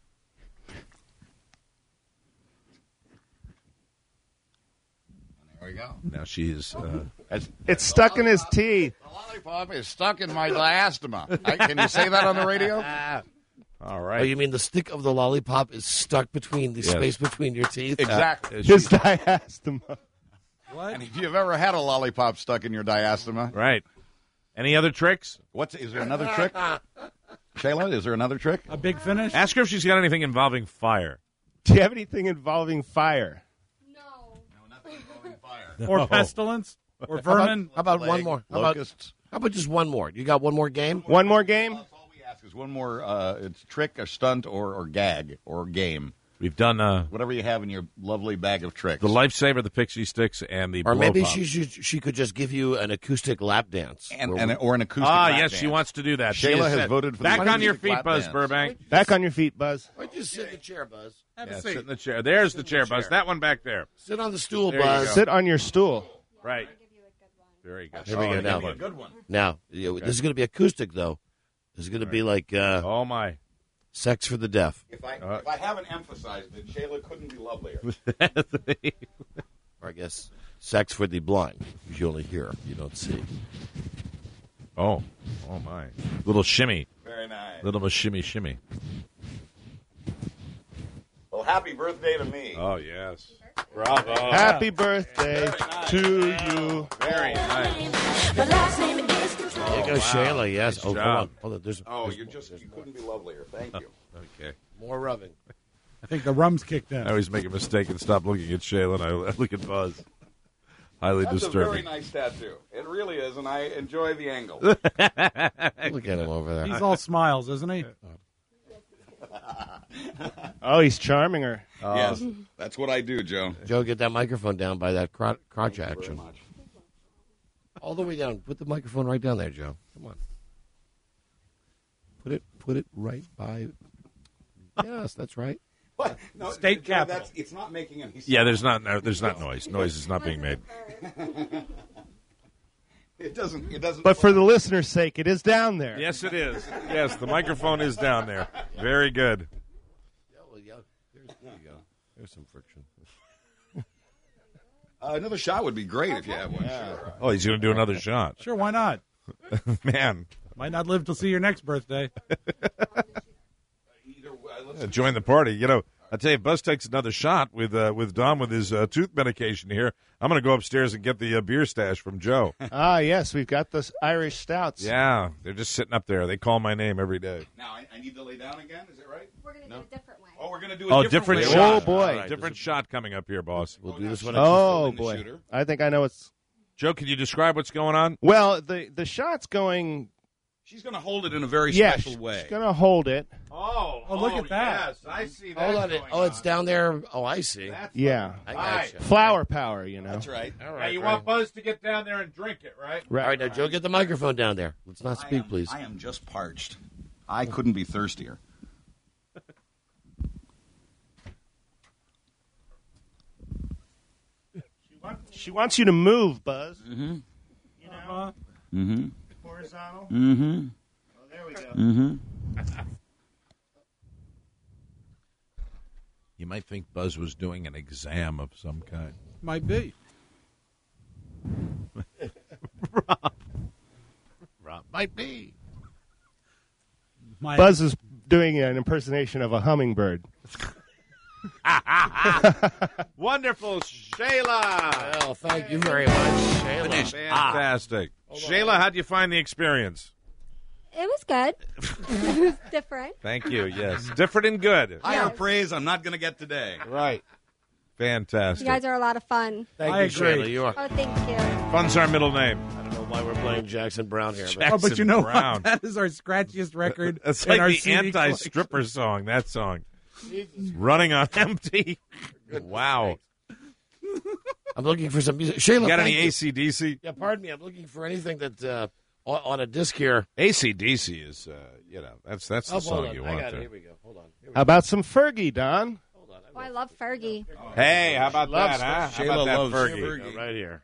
There we go. Now she's... It's stuck in his teeth. The lollipop is stuck in my diastema. Can you say that on the radio? all Oh, right. you mean the stick of the lollipop is stuck between the space between your teeth? Exactly. His diastema. What? And if you've ever had a lollipop stuck in your diastema, Right. Any other tricks? is there another trick? Shayla, is there another trick? A big finish? Ask her if she's got anything involving fire. Do you have anything involving fire? Or pestilence? Or vermin? How about one more? Locusts. How about just one more? You got one more game? One more game? That's all we ask is one more it's trick, a stunt, or gag, or game. We've done whatever you have in your lovely bag of tricks. the Lifesaver, the Pixie Sticks, and the Or Blow maybe Pop. she could just give you an acoustic lap dance. or an acoustic lap yes, dance. she wants to do that. Shayla She has said, voted for back the on your acoustic feet, lap Buzz dance. Burbank. Back on your feet, Buzz. Why don't you sit in the chair, Buzz? Sit in the chair. There's the chair, Buzz. That one back there. Sit on the stool, There you Buzz. go. Sit on your stool. Right. Very good. Here we go. Now, Good one. now this is going to be acoustic, though. This is going to be like oh my, sex for the deaf. If I haven't emphasized it, Shayla couldn't be lovelier. Or I guess sex for the blind. You only hear, you don't see. oh my, little shimmy, Very nice. little shimmy. Well, happy birthday to me. Oh yes, bravo. Happy birthday to you. Very nice. There you go, Shayla. Yes. Nice Oh, job. hold on. There's You couldn't be lovelier. Thank you. Okay. more rubbing. I think the rum's kicked in. I always make a mistake and stop looking at Shayla, and I look at Buzz. Highly That's a very disturbing. nice tattoo. It really is, and I enjoy the angle. Look at him over there. He's all smiles, isn't he? Oh, he's charming her. Yes, that's what I do, Joe. Joe, get that microphone down by that crotch Thank you action. very much. All the way down. Put the microphone right down there, Joe. Come on. Put it right by. Yes, that's right. What? No, State Joe, capital. It's not making any sense. Yeah, there's not noise. Noise is not being made. It doesn't. But for the listener's sake, it is down there. Yes, it is. Yes, the microphone is down there. Very good. There you go. There's some friction. Another shot would be great if you have one. Sure. Oh, he's going to do another shot. Sure, why not? Man, Might not live to see your next birthday. join the party. You know, I tell you, if Buzz takes another shot with Dom with his tooth medication here, I'm going to go upstairs and get the beer stash from Joe. Ah, yes, we've got the Irish stouts. Yeah, they're just sitting up there. They call my name every day. Now I need to lay down again. Is it right? We're going to do it a different way. Oh, we're going to do a different way. shot. Oh, boy. All right, different shot coming up here, boss. We'll do this one. Oh, the boy. shooter. I think I know what's... Joe, can you describe what's going on? Well, the shot's going... She's going to hold it in a very Yeah, special way. she's going to hold it. Oh, look at that. Yes, I see that. Hold on. Oh, it's down there. Oh, I see. Yeah. I got you. Flower power, you know. That's right. All Now, right. you right. want Buzz to get down there and drink it, right? Right. All right, now, Joe, get the microphone down there. Let's not speak, please. I am just parched. I couldn't be thirstier. She wants you to move, Buzz. Mm-hmm. You know? Mm-hmm. Horizontal. Mm-hmm. Oh, there we go. Mm-hmm. You might think Buzz was doing an exam of some kind. Might be. Rob might be. Buzz is doing an impersonation of a hummingbird. Wonderful, Shayla. Well, thank you very much, Shayla. Fantastic. Shayla, how'd you find the experience? It was good. It was different. Thank you. Yes. Different and good. Higher praise I'm not going to get today. Right. Fantastic. You guys are a lot of fun. Thank I you, agree. Shayla. You are. Oh, thank you. Fun's our middle name. I don't know why we're playing Jackson Brown here. But Oh, but you know Brown. what? That is our scratchiest record. That's in like our the CD anti-stripper song, that song. Running on empty. Wow. I'm looking for some music. Shayla, You got thank any you. AC/DC? Yeah, pardon me. I'm looking for anything that on a disc here. AC/DC is, that's the Hold song on. you I want got it. there. Here we go. Hold on. Here we How about some Fergie, Don? Hold on. Oh, I love Fergie. Hey, how about that, huh? How about that, loves Fergie? go. Right here.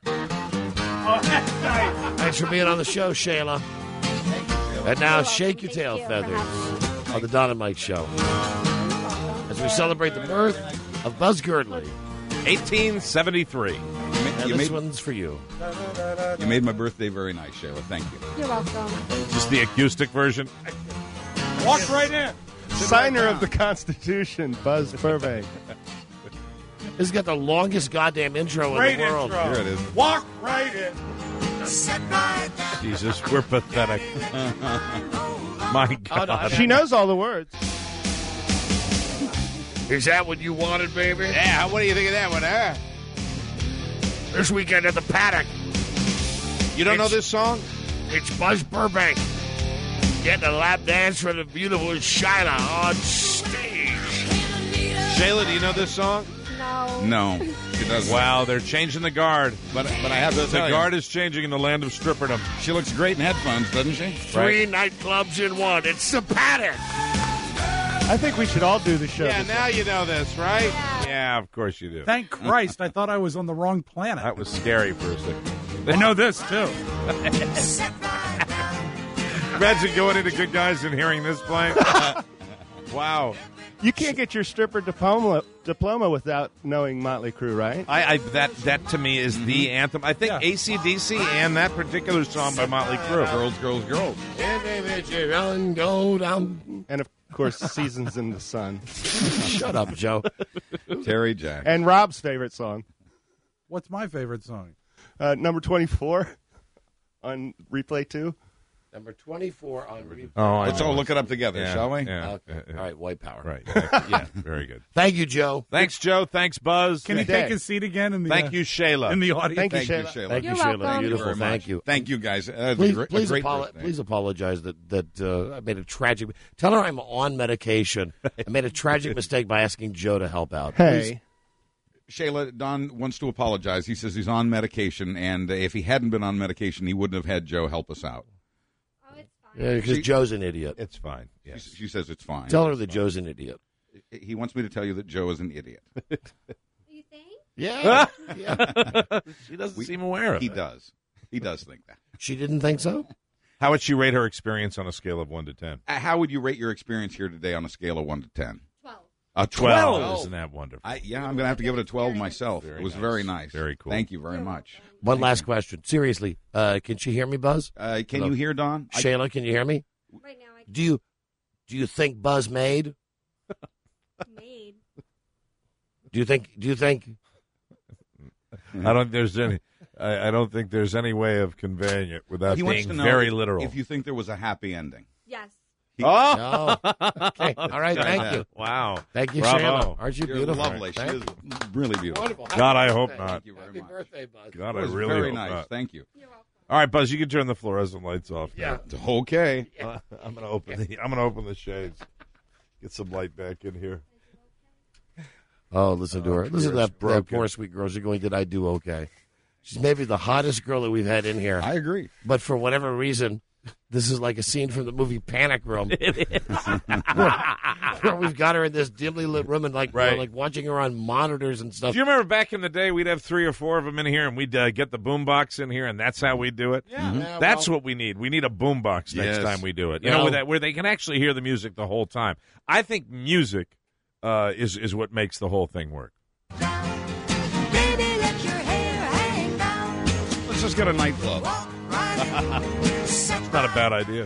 Thanks for being on the show, Shayla. And now, shake your tail Thank you for feathers on the Don and Mike Show as we celebrate the birth of Buzz Girdley. 1873. And this one's for you. You made my birthday very nice, Shayla. Thank you. You're welcome. Just the acoustic version. Walk right in. Signer of the Constitution, Buzz Burbank. This has got the longest goddamn intro Great in the world. intro. Here it is. Walk right in. Jesus, we're pathetic. My God. She knows all the words. Is that what you wanted, baby? Yeah, what do you think of that one, huh? This weekend at the Paddock, You don't know this song? it's Buzz Burbank getting a lap dance for the beautiful Shyla on stage. Shayla, do you know this song? No. No, she doesn't. Wow, they're changing the guard. But I have to The tell guard you, is changing in the land of stripperdom. she looks great in headphones, doesn't she? Three nightclubs in one. It's the pattern. I think we should all do the show. Yeah, now you know this, right? Yeah, of course you do. Thank Christ, I thought I was on the wrong planet. That was scary for a second. I know this, too. Imagine going into Good Guys and hearing this playing. Wow. You can't get your stripper diploma without knowing Motley Crue, right? That to me is the anthem. I think AC/DC and that particular song by Motley Crue. Girls, girls, girls. And of course, Seasons in the Sun. Shut up, Joe. Terry Jack. And Rob's favorite song. What's my favorite song? Number 24 on Replay 2. Number 24 on replay. Oh, let's all look it up together, shall we? Yeah. Okay. All right, white power. Right. Yeah, very good. Thank you, Joe. Thanks, Joe. Thanks, Buzz. Can he take his seat again? In the, Thank you, Shayla. In the audience. Thank you, Shayla. Thank you, You're Shayla. welcome. Beautiful. Thank you. Thank you, guys. Please Please apologize that I made a tragic. Tell her I'm on medication. I made a tragic mistake by asking Joe to help out. Hey. Shayla, Don wants to apologize. He says he's on medication, and if he hadn't been on medication, he wouldn't have had Joe help us out. Yeah, because Joe's an idiot. It's fine. Yes. She says it's fine. Tell her that Joe's an idiot. He wants me to tell you that Joe is an idiot. You think? Yeah. Yeah. She doesn't seem aware of He it. does. He does think that. She didn't think so? How would she rate her experience on a scale of 1 to 10? How would you rate your experience here today on a scale of 1 to 10? 12. A 12. 12. Isn't that wonderful? I'm going to have to give it a 12 myself. It was very nice. Very cool. Thank you very much. One last question. Seriously, can she hear me, Buzz? Can Hello? you hear, Don? Shayla, can you hear me? Right now, I Do you think Buzz made? made. Do you think? I don't think there's any way of conveying it without He wants being to know very literal. if you think there was a happy ending. Yes. Oh, okay. All right. Thank you. Wow. Thank you, Bravo. Shayla. Aren't you You're beautiful? lovely. She Thank is you. really beautiful. Wonderful. God, I Happy hope birthday. not. Thank you very Happy much. birthday, Buzz. God, It I was really very hope nice. not. Thank you. You're welcome. All right, Buzz, you can turn the fluorescent lights off. Yeah. Okay. I'm gonna open the shades. Get some light back in here. Oh, listen to her. Listen to that broken. poor sweet girl. She's going, did I do okay? She's maybe the hottest girl that we've had in here. I agree. But for whatever reason, this is like a scene from the movie Panic Room. It is. where we've got her in this dimly lit room and we're like watching her on monitors and stuff. Do you remember back in the day we'd have 3 or 4 of them in here and we'd get the boombox in here and that's how we do it? Yeah. Yeah, That's what we need. We need a boombox next time we do it. You know, where they can actually hear the music the whole time. I think music is what makes the whole thing work. Baby, let your hair hang down. Let's just get a nightclub. It's not a bad idea.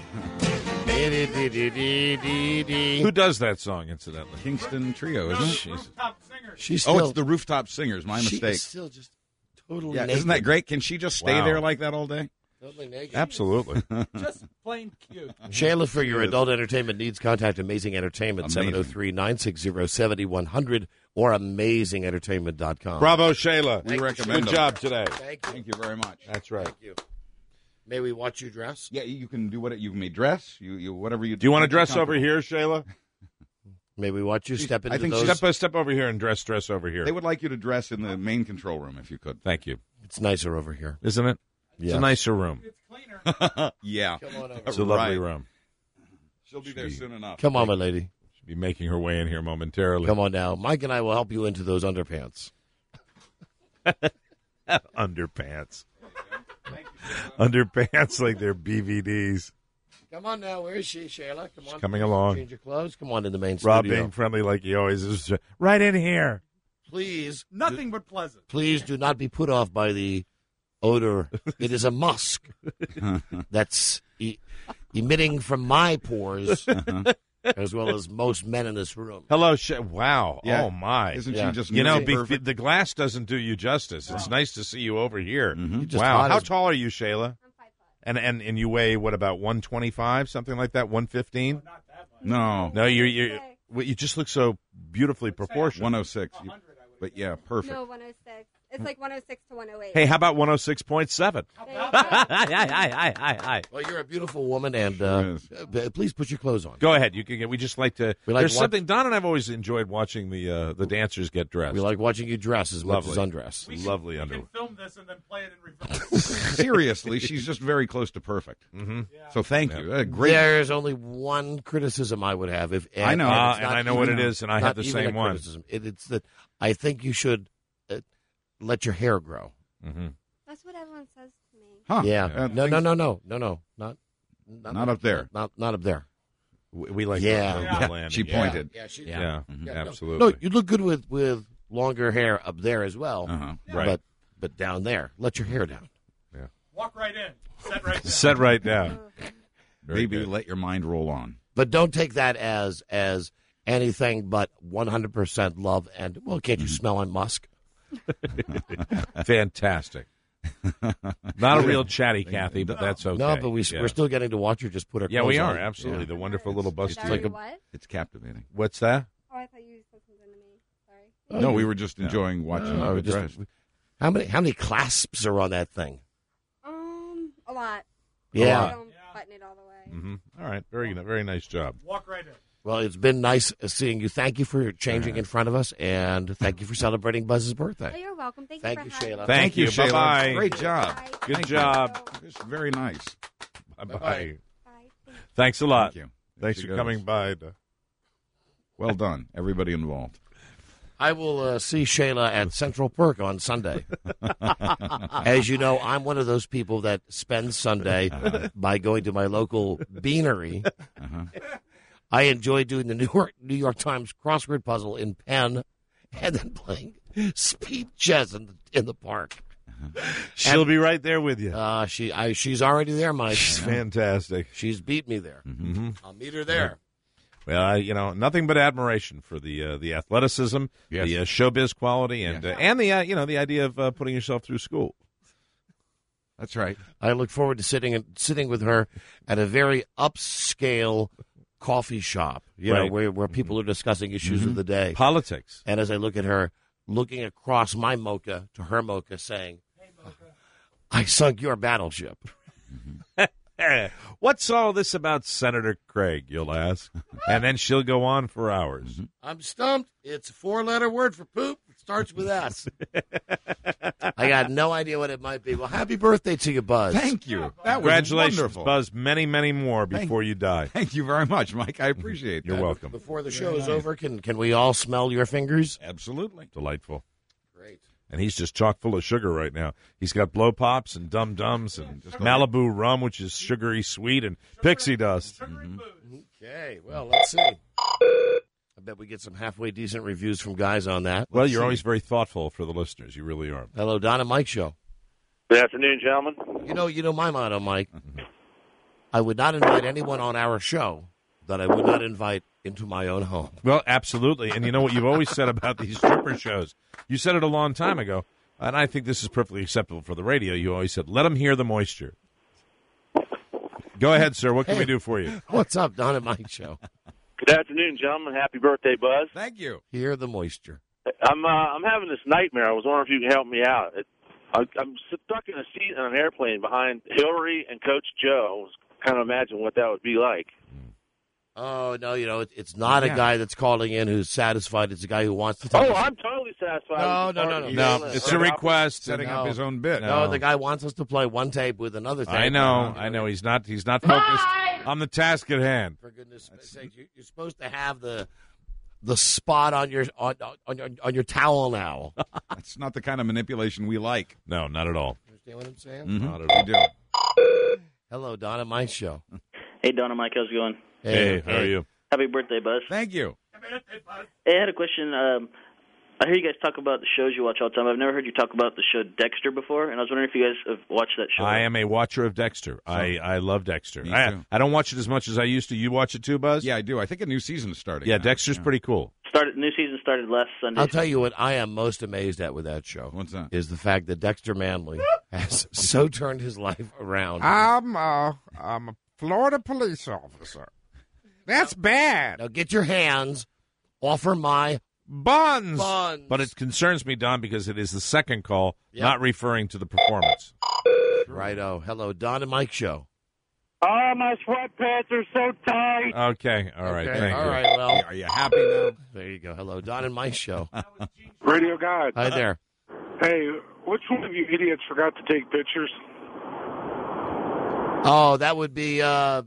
Who does that song, incidentally? Kingston Trio, isn't it? She's still, it's the Rooftop Singers. My she mistake. is still just totally Yeah, naked. isn't that great? Can she just stay there like that all day? Totally naked. Absolutely. Just plain cute. Shayla, for your adult entertainment needs, contact Amazing Entertainment, 703-960-7100 or AmazingEntertainment.com. Bravo, Shayla. We recommend Good them. job today. Thank you very much. That's right. Thank you. May we watch you dress? Yeah, you can do you may dress. You whatever you Do you want to dress over here, Shayla? May we watch you step into I think those? Step over here and dress over here. They would like you to dress in the main control room if you could. Thank you. It's nicer over here. Isn't it? It's a nicer room. It's cleaner. Yeah. Come on over. It's a lovely room. She'll be there soon enough. Come on, my lady. She'll be making her way in here momentarily. Come on now. Mike and I will help you into those underpants. Underpants. Underpants like they're BVDs. Come on now. Where is she, Shayla? Come on. She's coming along. Change your clothes. Come on in the main Rob studio. being friendly like he always is. Right in here. Please. Nothing but pleasant. Please do not be put off by the odor. It is a musk that's emitting from my pores, as well as most men in this room. Hello, wow. Yeah. Oh, my. Isn't she just perfect? The glass doesn't do you justice. It's nice to see you over here. Just Wow. hot How as- tall are you, Shayla? I'm 5'5". And you weigh, what, about 125, something like that? 115? No. No, you just look so beautifully proportioned. 106. But yeah, perfect. No, 106. It's like 106 to 108. Hey, how about 106.7? Well, you're a beautiful woman, and please put your clothes on. Go ahead. You can get. We just like to. There's watch- something. Don and I've always enjoyed watching the dancers get dressed. We like watching you dress as much as undress. Lovely underwear. Film this and then play it in reverse. Seriously, she's just very close to perfect. Mm-hmm. So thank you. Great. There's only one criticism I would have. I know. and And I know what it is, and I have the same one. Criticism. It's that I think you should let your hair grow. Mm-hmm. That's what everyone says to me. Huh. Yeah. No. Not up there. Not up there. We like yeah. landing. She pointed. Yeah. No, Absolutely. you look good with longer hair up there as well. Right. But down there, let your hair down. Yeah. Walk right in. Set right down. Set right down. Maybe let your mind roll on. But don't take that as anything but 100% love. And well, can't you smell my musk? Fantastic. Not a real chatty Kathy, but that's okay. No, but we're still getting to watch her just put her Yeah, clothes we are, on. absolutely. The wonderful little bust. Sorry, what? It's captivating. What's that? Oh, I thought you said something to me. Sorry. No, we were just enjoying watching her dressed. How many clasps are on that thing? A lot. Yeah. I don't button it all the way. Mm-hmm. All right. Very nice job. Walk right in. Well, it's been nice seeing you. Thank you for changing in front of us, and thank you for celebrating Buzz's birthday. Oh, you're welcome. Thank Thank you you, for having Shayla. me. Thank you, Shayla. Bye-bye. Great job. Bye. Good Thank job. you. It's very nice. Bye-bye. Bye. Thanks a lot. Thank you. Thanks She for goes. coming by. Well done, everybody involved. I will see Shayla at Central Perk on Sunday. As you know, I'm one of those people that spends Sunday by going to my local beanery. I enjoy doing the New York Times crossword puzzle in pen and then playing speed chess in the park. She'll be right there with you. She's already there, Mike. She's fantastic. She's beat me there. Mm-hmm. I'll meet her there. Well, nothing but admiration for the athleticism, the showbiz quality, and the the idea of putting yourself through school. That's right. I look forward to sitting with her at a very upscale coffee shop, Right. where people are discussing issues of the day, Politics. And as I look at her, looking across my mocha to her mocha, saying, "I sunk your battleship." What's all this about Senator Craig, you'll ask? And then she'll go on for hours. I'm stumped. It's a 4-letter word for poop. It starts with S. I got no idea what it might be. Well, happy birthday to you, Buzz. Thank you. That was Congratulations, wonderful. Buzz. Many, many more before you die. Thank you very much, Mike. I appreciate that. You're welcome. Before the show is over, can we all smell your fingers? Absolutely. Delightful. Great. And he's just chock full of sugar right now. He's got blow pops and dum dums and Malibu rum, which is sugary sweet, and pixie dust. Okay, well, let's see. I bet we get some halfway decent reviews from guys on that. Well, Let's you're see. always very thoughtful for the listeners. You really are. Hello, Don and Mike show. Good afternoon, gentlemen. You know my motto, Mike. I would not invite anyone on our show that I would not invite into my own home. Well, absolutely. And you know what you've always said about these stripper shows? You said it a long time ago, and I think this is perfectly acceptable for the radio. You always said, let them hear the moisture. Go ahead, sir. What can we do for you? What's up, Don and Mike show? Good afternoon, gentlemen. Happy birthday, Buzz. Thank you. Hear the moisture. I'm having this nightmare. I was wondering if you can help me out. I'm stuck in a seat on an airplane behind Hillary and Coach Joe. I was kind of imagine what that would be like. Oh, no, it's not a guy that's calling in who's satisfied. It's a guy who wants to talk. Oh, I'm totally satisfied. No. It's a request. Setting up his own bit. No, the guy wants us to play one tape with another tape. I know. He's not focused on the task at hand. For goodness sake, you're supposed to have the spot on your towel now. That's not the kind of manipulation we like. No, not at all. Understand what I'm saying? Mm-hmm. Not at all. We do. Hello, Don and Mike show. Hey, Don and Mike, how's it going? Hey, how are you? Happy birthday, Buzz. Thank you. Hey, I had a question. I hear you guys talk about the shows you watch all the time. I've never heard you talk about the show Dexter before, and I was wondering if you guys have watched that show. I am a watcher of Dexter. I love Dexter. Me too. I don't watch it as much as I used to. You watch it too, Buzz? Yeah, I do. I think a new season is starting. Yeah, now. Dexter's pretty cool. New season started last Sunday. I'll tell you what I am most amazed at with that show. What's that? Is the fact that Dexter Manley has so turned his life around. I'm a Florida police officer. That's bad. Now get your hands off of my Buns. Buns. But it concerns me, Don, because it is the second call, Yep. not referring to the performance. Righto. Hello, Don and Mike show. Oh, my sweatpants are so tight. Okay, all right, Okay, thank all you. right, well. Are you happy now? There you go. Hello, Don and Mike show. Radio God. Hi there. Hey, which one of you idiots forgot to take pictures? Oh, that would be, yeah,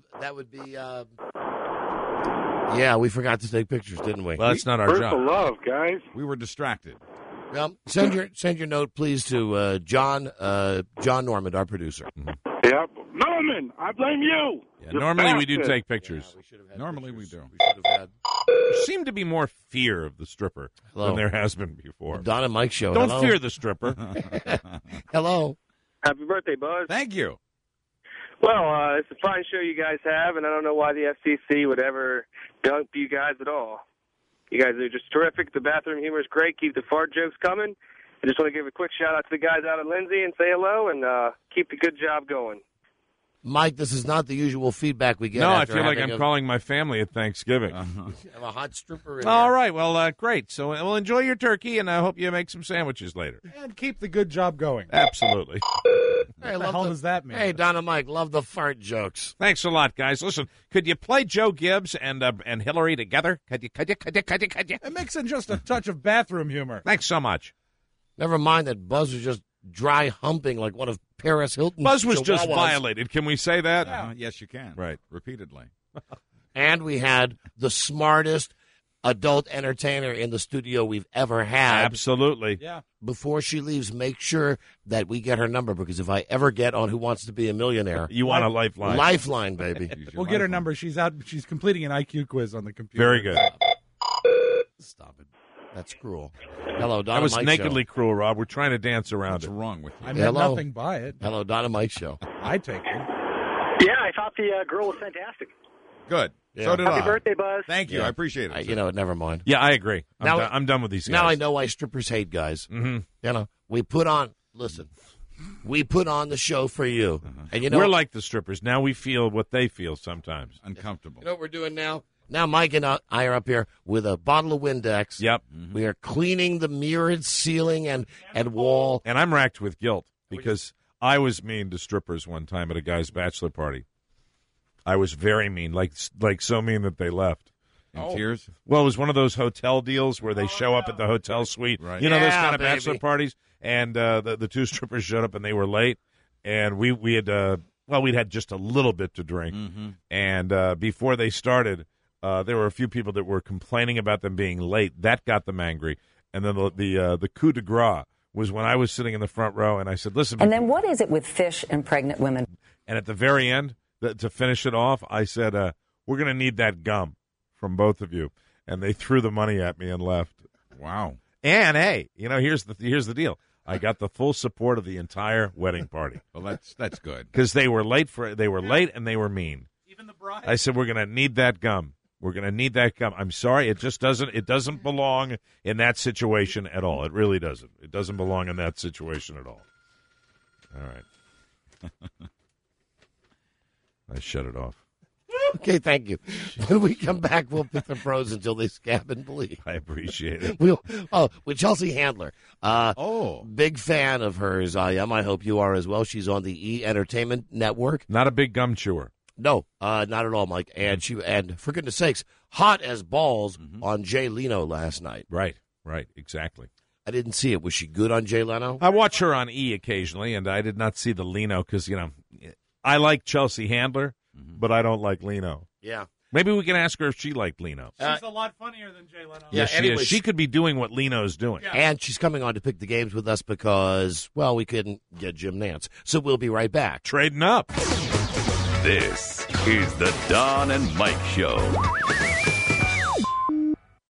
we forgot to take pictures, didn't we? Well, that's not our First job. of love, guys. We were distracted. Well, send your note, please, to John Normand, our producer. Yep. Norman, I blame you. Yeah, You normally we do bastard. take pictures. Normally we do. There seemed to be more fear of the stripper than there has been before. Don and Mike show. Don't Hello. fear the stripper. Hello. Happy birthday, Buzz. Thank you. Well, it's a fine show you guys have, and I don't know why the FCC would ever dump you guys at all. You guys are just terrific. The bathroom humor is great. Keep the fart jokes coming. I just want to give a quick shout-out to the guys out at Lindsay and say hello, and keep the good job going. Mike, this is not the usual feedback we get. No, I after feel like having I'm calling my family at Thanksgiving. have a hot stripper in All there. right, well, great. So we'll enjoy your turkey, and I hope you make some sandwiches later. And keep the good job going. Absolutely. Hey, What the hell does that mean? Hey, Don and Mike, love the fart jokes. Thanks a lot, guys. Listen, could you play Joe Gibbs and Hillary together? Could you? It makes in just a touch of bathroom humor. Thanks so much. Never mind that Buzz was just dry humping like one of Paris Hilton's Buzz was just chihuahuas. violated. Can we say that? Yes, you can. Right. Repeatedly. And we had the smartest adult entertainer in the studio we've ever had. Absolutely. Yeah. Before she leaves, make sure that we get her number, because if I ever get on Who Wants to Be a Millionaire, You want a lifeline. Lifeline, baby. We'll get her number. She's out. She's completing an IQ quiz on the computer. Very good. Stop it. That's cruel. Hello, Don That was and Mike nakedly show. cruel, Rob. We're trying to dance around What's it. wrong with you? I meant Hello. nothing by it. Hello, Don and Mike show. I take it. Yeah, I thought the girl was fantastic. Good. Yeah. So did I. Happy birthday, Buzz. Thank you. I appreciate it. You know, never mind. Yeah, I agree. Now- I'm done with these guys. Now I know why strippers hate guys. Mm-hmm. You know, we put on the show for you. And you know, We're like the strippers. Now we feel what they feel sometimes. Uncomfortable. you know what we're doing now? Now Mike and I are up here with a bottle of Windex. Yep. We are cleaning the mirrored ceiling and wall. And I'm racked with guilt because I was mean to strippers one time at a guy's bachelor party. I was very mean, like so mean that they left. In tears? Well, it was one of those hotel deals where they show up at the hotel suite. Right. You know, those Yeah, kind of baby. bachelor parties. And the two strippers showed up and they were late. And we had, we'd had just a little bit to drink. Mm-hmm. And before they started, there were a few people that were complaining about them being late. That got them angry. And then the coup de grace was when I was sitting in the front row and I said, listen. And then what is it with fish and pregnant women? And at the very end, to finish it off, I said, we're going to need that gum from both of you. And they threw the money at me and left. Wow. And, hey, you know, here's the deal. I got the full support of the entire wedding party. Well, that's good. Because they were late and they were mean. Even the bride. I said, we're going to need that gum. We're going to need that gum. I'm sorry, it doesn't belong in that situation at all. It really doesn't. It doesn't belong in that situation at all. All right. I shut it off. Okay, thank you. When we come back, we'll pick the pros until they scab and bleed. I appreciate it. With Chelsea Handler. Big fan of hers. I am. I hope you are as well. She's on the E! Entertainment Network. Not a big gum chewer. No, not at all, Mike. And for goodness sakes, hot as balls on Jay Leno last night. Right, exactly. I didn't see it. Was she good on Jay Leno? I watch her on E! occasionally, and I did not see the Leno because, you know, I like Chelsea Handler, but I don't like Leno. Yeah. Maybe we can ask her if she liked Leno. She's a lot funnier than Jay Leno. Yeah, she is. She could be doing what Leno's doing. Yeah. And she's coming on to pick the games with us because, well, we couldn't get Jim Nance. So we'll be right back. Trading up. This is the Don and Mike Show.